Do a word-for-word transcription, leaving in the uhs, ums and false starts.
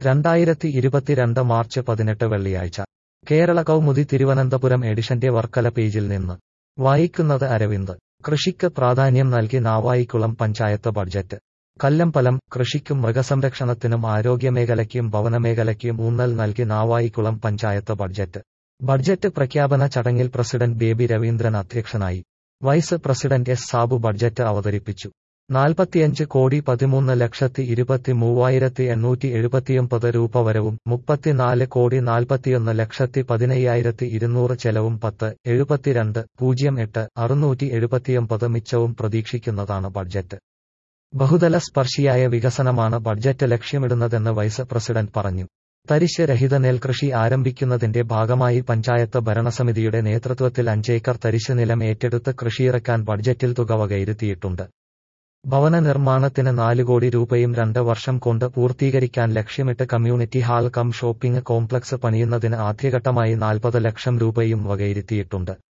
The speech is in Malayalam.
രണ്ടായിരത്തി ഇരുപത്തിരണ്ട് മാർച്ച് പതിനെട്ട് വെള്ളിയാഴ്ച കേരള കൗമുദി തിരുവനന്തപുരം എഡിഷന്റെ വർക്കല പേജിൽ നിന്ന് വായിക്കുന്നത് അരവിന്ദ്. കൃഷിക്ക് പ്രാധാന്യം നൽകി നാവായിക്കുളം പഞ്ചായത്ത് ബഡ്ജറ്റ്. കല്ലമ്പലം. കൃഷിക്കും മൃഗസംരക്ഷണത്തിനും ആരോഗ്യമേഖലയ്ക്കും ഭവനമേഖലയ്ക്കും ഊന്നൽ നൽകി നാവായിക്കുളം പഞ്ചായത്ത് ബഡ്ജറ്റ്. ബഡ്ജറ്റ് പ്രഖ്യാപന ചടങ്ങിൽ പ്രസിഡന്റ് ബേബി രവീന്ദ്രൻ അധ്യക്ഷനായി. Vice president S Sabu budget അവതരിപ്പിച്ചു. നാൽപ്പത്തിയഞ്ച് കോടി പതിമൂന്ന് ലക്ഷത്തി ഇരുപത്തി മൂവായിരത്തി എണ്ണൂറ്റി എഴുപത്തിയൊമ്പത് രൂപ വരവും മുപ്പത്തിനാല് കോടി നാൽപ്പത്തിയൊന്ന് ലക്ഷത്തി പതിനയ്യായിരത്തി ഇരുന്നൂറ് ചെലവും പത്ത് എഴുപത്തിരണ്ട് പൂജ്യം എട്ട് അറുന്നൂറ്റി എഴുപത്തിയൊമ്പത് മിച്ചവും പ്രതീക്ഷിക്കുന്നതാണ് ബഡ്ജറ്റ്. ബഹുതല സ്പർശിയായ വികസനമാണ് ബഡ്ജറ്റ് ലക്ഷ്യമിടുന്നതെന്ന് വൈസ് പ്രസിഡന്റ് പറഞ്ഞു. തരിശ് രഹിത നെൽകൃഷി ആരംഭിക്കുന്നതിന്റെ ഭാഗമായി പഞ്ചായത്ത് ഭരണസമിതിയുടെ നേതൃത്വത്തിൽ അഞ്ചേക്കർ തരിശ് നിലം ഏറ്റെടുത്ത് കൃഷിയിറക്കാൻ ബഡ്ജറ്റിൽ തുക വകയിരുത്തിയിട്ടുണ്ട്. ഭവന നിർമ്മാണത്തിന് നാല് കോടി രൂപയും രണ്ട് വർഷം കൊണ്ട് പൂർത്തീകരിക്കാൻ ലക്ഷ്യമിട്ട് community hall cum shopping complex പണിയുന്നതിന് ആദ്യഘട്ടമായി നാൽപ്പത് ലക്ഷം രൂപയും വകയിരുത്തിയിട്ടുണ്ട്.